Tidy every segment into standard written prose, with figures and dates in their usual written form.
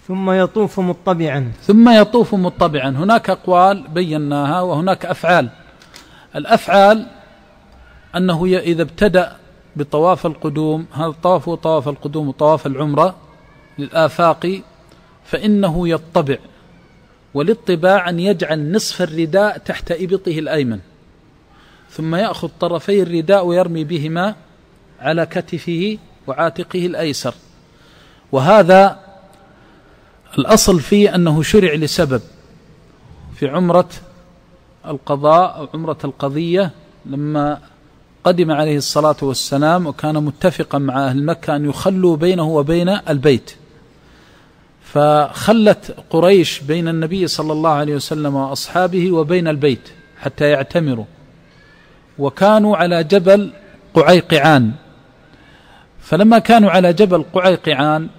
ثم يطوف مطبعا. ثم يطوف مطبعا. هناك أقوال بيناها وهناك أفعال. الأفعال أنه إذا ابتدأ بطواف القدوم، هذا الطواف هو طواف القدوم وطواف العمرة للآفاق، فإنه يطبع، والاطباع أن يجعل نصف الرداء تحت إبطه الأيمن، ثم يأخذ طرفي الرداء ويرمي بهما على كتفه وعاتقه الأيسر. وهذا الأصل فيه أنه شرع لسبب. في عمرة القضاء أو عمرة القضية لما قدم عليه الصلاة والسلام وكان متفقا مع أهل مكة أن يخلوا بينه وبين البيت، فخلت قريش بين النبي صلى الله عليه وسلم وأصحابه وبين البيت حتى يعتمروا، وكانوا على جبل قعيقعان. فلما كانوا على جبل قعيقعان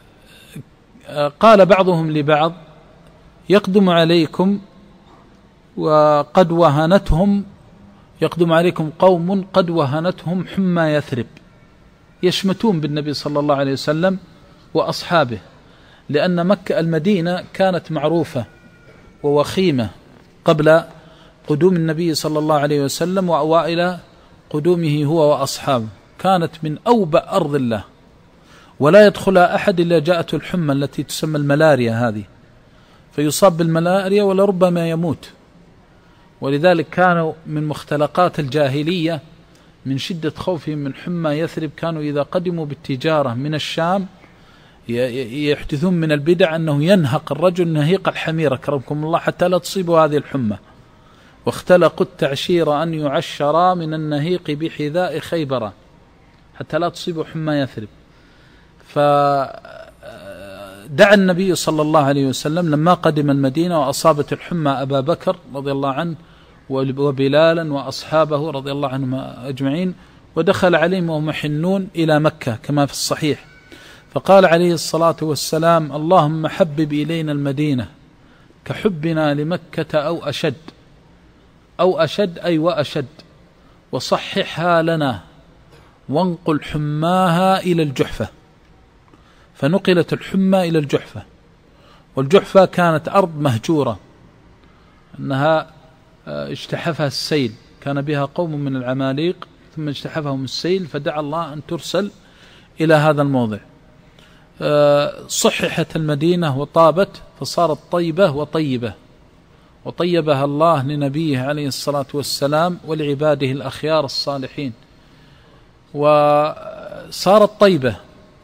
قال بعضهم لبعض: يقدم عليكم قوم قد وهنتهم حمى يثرب، يشمتون بالنبي صلى الله عليه وسلم وأصحابه، لأن مكة المدينة كانت معروفة ووخيمة قبل قدوم النبي صلى الله عليه وسلم وأوائل قدومه هو وأصحابه، كانت من أوبأ أرض الله، ولا يدخلها أحد إلا جاءته الحمى التي تسمى الملاريا هذه، فيصاب بالملاريا ولربما يموت. ولذلك كانوا من مختلقات الجاهلية من شدة خوفهم من حمى يثرب، كانوا إذا قدموا بالتجارة من الشام يحدثون من البدع أنه ينهق الرجل نهيق الحمير أكرمكم الله حتى لا تصيبوا هذه الحمى، واختلقوا التعشير أن يعشرا من النهيق بحذاء خيبرة حتى لا تصيبوا حمى يثرب. فدعا النبي صلى الله عليه وسلم لما قدم المدينة وأصابت الحمى أبا بكر رضي الله عنه وبلالا وأصحابه رضي الله عنهم أجمعين، ودخل عليهم وهم محنون إلى مكة كما في الصحيح، فقال عليه الصلاة والسلام: اللهم حبب إلينا المدينة كحبنا لمكة أو أشد أي وأشد، وصححها لنا وانقل حماها إلى الجحفة. فنقلت الحمى إلى الجحفة، والجحفة كانت أرض مهجورة أنها اجتحفها السيل، كان بها قوم من العماليق ثم اجتحفهم السيل، فدعا الله أن ترسل إلى هذا الموضع. صححت المدينة وطابت فصارت طيبة وطيبة، وطيبها الله لنبيه عليه الصلاة والسلام ولعباده الأخيار الصالحين، وصارت طيبة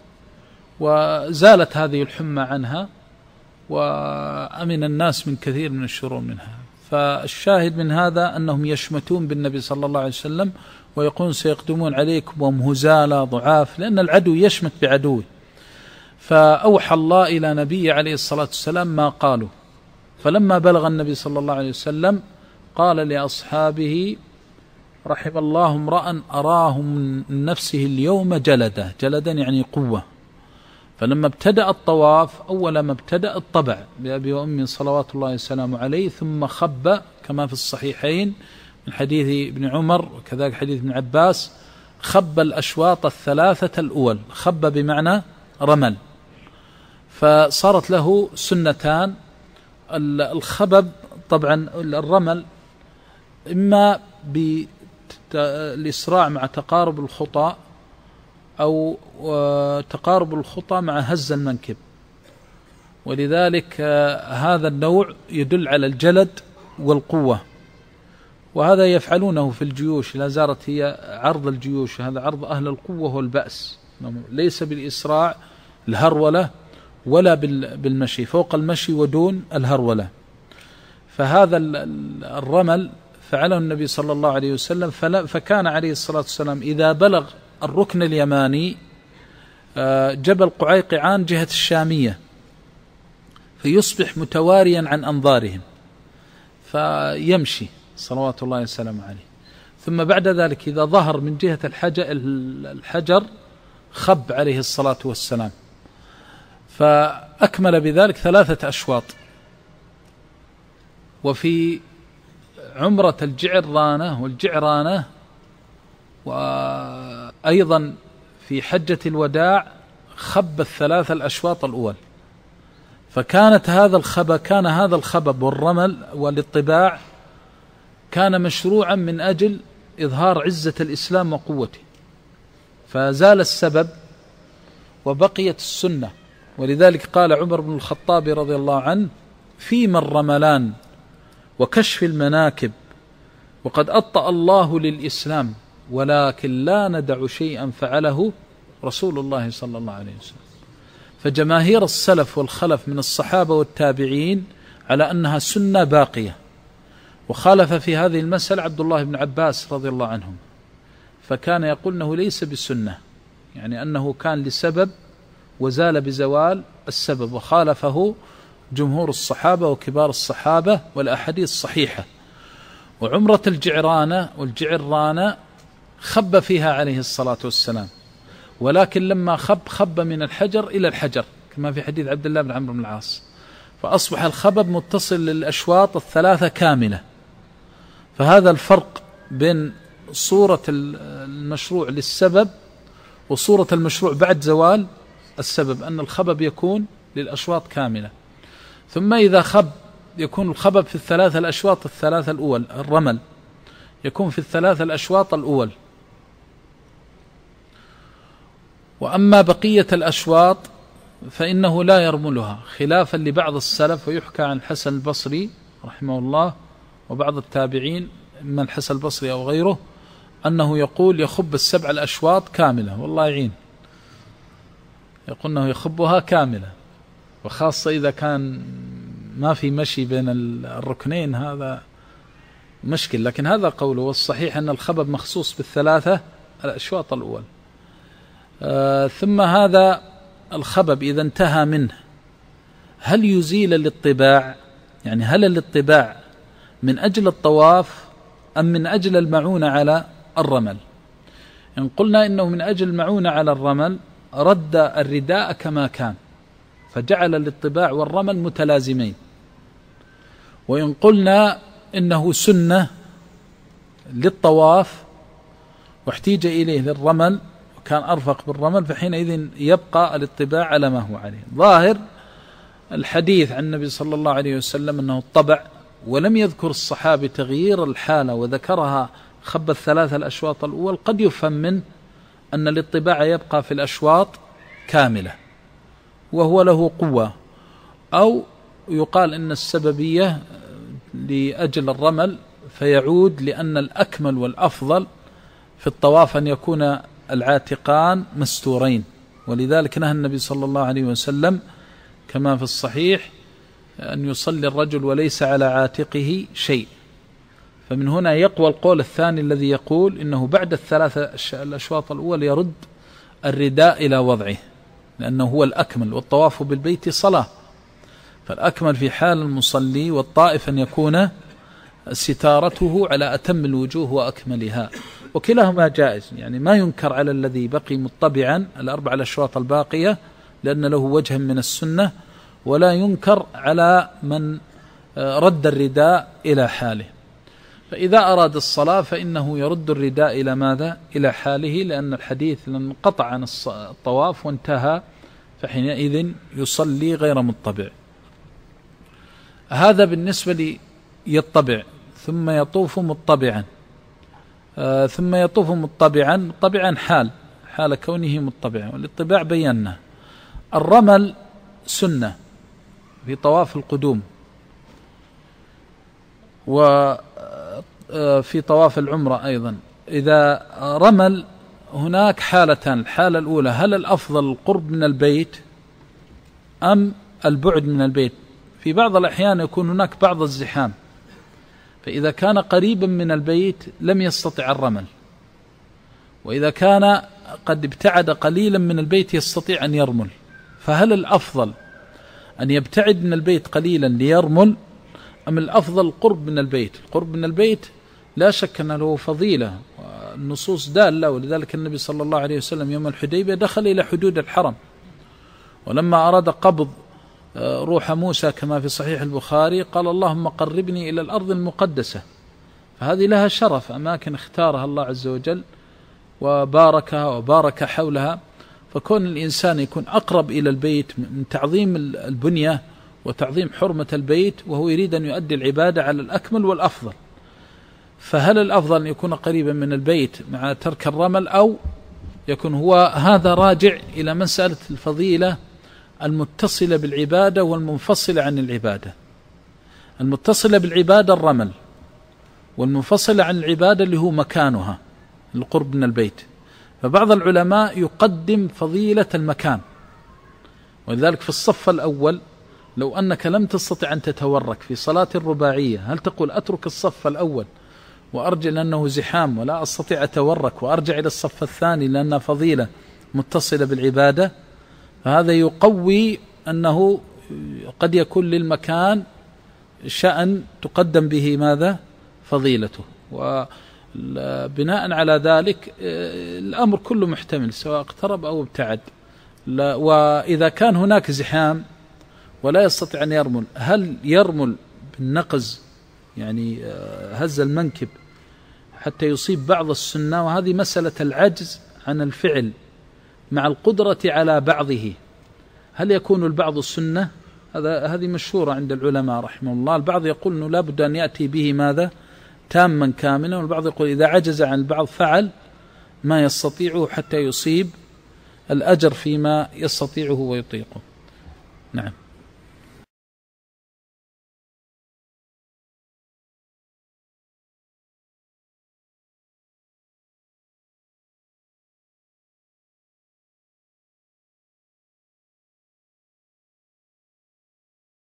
وزالت هذه الحمى عنها، وأمن الناس من كثير من الشرور منها. فالشاهد من هذا أنهم يشمتون بالنبي صلى الله عليه وسلم ويقولون: سيقدمون عليكم وهم هزالى ضعاف، لأن العدو يشمت بعدوه. فأوحى الله إلى نبي عليه الصلاة والسلام ما قالوا، فلما بلغ النبي صلى الله عليه وسلم قال لأصحابه: رحم الله امرأ أراه من نفسه اليوم جلدا يعني قوة. فلما ابتدأ الطواف أول ما ابتدأ الطبع بأبي وأمي صلوات الله وسلامه عليه، ثم خب كما في الصحيحين من حديث ابن عمر وكذلك حديث ابن عباس، خب الأشواط الثلاثة الأول، خب بمعنى رمل، فصارت له سنتان. الخبب طبعا الرمل إما بالإسراع مع تقارب الخطى، أو تقارب الخطى مع هز المنكب، ولذلك هذا النوع يدل على الجلد والقوة، وهذا يفعلونه في الجيوش. لا زالت هي عرض الجيوش، هذا عرض أهل القوة والبأس، ليس بالإسراع الهرولة ولا بالمشي، فوق المشي ودون الهرولة. فهذا الرمل فعله النبي صلى الله عليه وسلم، فكان عليه الصلاة والسلام إذا بلغ الركن اليماني جبل قعيقعان جهة الشامية فيصبح متواريا عن أنظارهم فيمشي صلوات الله وسلامه عليه، ثم بعد ذلك إذا ظهر من جهة الحجر خب عليه الصلاة والسلام، فأكمل بذلك 3 أشواط. وفي عمرة والجعرانة وأيضا في حجة الوداع خب 3 الأشواط الأول، فكان هذا الخبب والرمل والاطباع كان مشروعا من أجل إظهار عزة الإسلام وقوته، فزال السبب وبقيت السنة. ولذلك قال عمر بن الخطاب رضي الله عنه: فيما الرملان وكشف المناكب وقد أطأ الله للإسلام ولكن لا ندع شيئا فعله رسول الله صلى الله عليه وسلم. فجماهير السلف والخلف من الصحابة والتابعين على أنها سنة باقية، وخالف في هذه المسألة عبد الله بن عباس رضي الله عنهم، فكان يقول أنه ليس بالسنة، يعني أنه كان لسبب وزال بزوال السبب، وخالفه جمهور الصحابة وكبار الصحابة والأحاديث الصحيحة. وعمرة الجعرانة والجعرانة خب فيها عليه الصلاة والسلام، ولكن لما خب من الحجر إلى الحجر كما في حديث عبد الله بن عمرو بن العاص، فأصبح الخبب متصل للأشواط الثلاثة كاملة. فهذا الفرق بين صورة المشروع للسبب وصورة المشروع بعد زوال السبب، أن الخبب يكون للأشواط كاملة. ثم إذا خب يكون الخبب في الثلاثة الأشواط الثلاثة الأول، الرمل يكون في الثلاثة الأشواط الأول. وأما بقية الأشواط فإنه لا يرملها، خلافا لبعض السلف، ويحكى عن الحسن البصري رحمه الله وبعض التابعين من الحسن البصري أو غيره أنه يقول يخب السبع الأشواط كاملة، والله يعين، يقول أنه يخبها كاملة، وخاصة إذا كان ما في مشي بين الركنين هذا مشكل. لكن هذا قوله، والصحيح أن الخبب مخصوص بالثلاثة الأشواط الأول. ثم هذا الخبب إذا انتهى منه هل يزيل الاطباع؟ يعني هل الاطباع من أجل الطواف أم من أجل المعونة على الرمل؟ إن قلنا إنه من أجل المعونة على الرمل رد الرداء كما كان، فجعل الاطباع والرمل متلازمين. وإن قلنا إنه سنة للطواف واحتيج إليه للرمل وكان أرفق بالرمل، فحينئذ يبقى الاطباع على ما هو عليه. ظاهر الحديث عن النبي صلى الله عليه وسلم أنه الطبع، ولم يذكر الصحابي تغيير الحالة وذكرها خب الثلاثة الأشواط الأول، قد يفهم منه أن الاطباع يبقى في الأشواط كاملة وهو له قوة، أو يقال إن السببية لأجل الرمل فيعود لأن الأكمل والأفضل في الطواف أن يكون العاتقان مستورين، ولذلك نهى النبي صلى الله عليه وسلم كما في الصحيح أن يصلي الرجل وليس على عاتقه شيء. فمن هنا يقوى القول الثاني الذي يقول إنه بعد الثلاثة الأشواط الأول يرد الرداء إلى وضعه، لأنه هو الأكمل، والطواف بالبيت صلاة، فالأكمل في حال المصلي والطائف أن يكون ستارته على أتم الوجوه وأكملها، وكلاهما جائز. يعني ما ينكر على الذي بقي مطبعا الأربع الأشواط الباقية لأن له وجه من السنة، ولا ينكر على من رد الرداء إلى حاله. فإذا أراد الصلاة فإنه يرد الرداء إلى ماذا؟ إلى حاله، لأن الحديث انقطع عن الطواف وانتهى، فحينئذ يصلي غير مطبع. هذا بالنسبة ليطبع. ثم يطوف مطبعا. ثم يطوف مطبعا، طبعا حال كونه مطبعا، والاطباع بينا. الرمل سنة في طواف القدوم وفي طواف العمرة أيضا. إذا رمل هناك حالتان، الحالة الأولى هل الأفضل القرب من البيت أم البعد من البيت؟ في بعض الأحيان يكون هناك بعض الزحام، فإذا كان قريبا من البيت لم يستطع الرمل، وإذا كان قد ابتعد قليلا من البيت يستطيع أن يرمل. فهل الأفضل أن يبتعد من البيت قليلا ليرمل أم الأفضل القرب من البيت؟ القرب من البيت لا شك أنه له فضيلة، والنصوص دالة، ولذلك النبي صلى الله عليه وسلم يوم الحديبية دخل إلى حدود الحرم، ولما أراد قبض روح موسى كما في صحيح البخاري قال اللهم قربني إلى الأرض المقدسة. فهذه لها شرف، أماكن اختارها الله عز وجل وباركها وبارك حولها، فكون الإنسان يكون أقرب إلى البيت من تعظيم البنية وتعظيم حرمة البيت، وهو يريد أن يؤدي العبادة على الأكمل والأفضل. فهل الأفضل أن يكون قريبا من البيت مع ترك الرمل، أو يكون هو هذا راجع إلى مسألة الفضيلة المتصلة بالعبادة والمنفصلة عن العبادة. المتصلة بالعبادة الرمل، والمنفصلة عن العبادة اللي هو مكانها القرب من البيت. فبعض العلماء يقدم فضيلة المكان، ولذلك في الصف الأول لو أنك لم تستطع أن تتورك في صلاة الرباعية، هل تقول أترك الصف الأول وأرجع لأنه زحام ولا أستطيع أتورك وأرجع إلى الصف الثاني لأنها فضيلة متصلة بالعبادة؟ فهذا يقوي أنه قد يكون للمكان شأن تقدم به ماذا؟ فضيلته. وبناء على ذلك الأمر كله محتمل سواء اقترب أو ابتعد. وإذا كان هناك زحام ولا يستطيع أن يرمل، هل يرمل بالنقز يعني هز المنكب حتى يصيب بعض السنة؟ وهذه مسألة العجز عن الفعل مع القدرة على بعضه. هل يكون البعض السنة؟ هذه مشهورة عند العلماء رحمه الله. البعض يقول أنه لا بد أن يأتي به ماذا؟ تاما كاملا. والبعض يقول إذا عجز عن البعض فعل ما يستطيعه حتى يصيب الأجر فيما يستطيعه ويطيقه. نعم.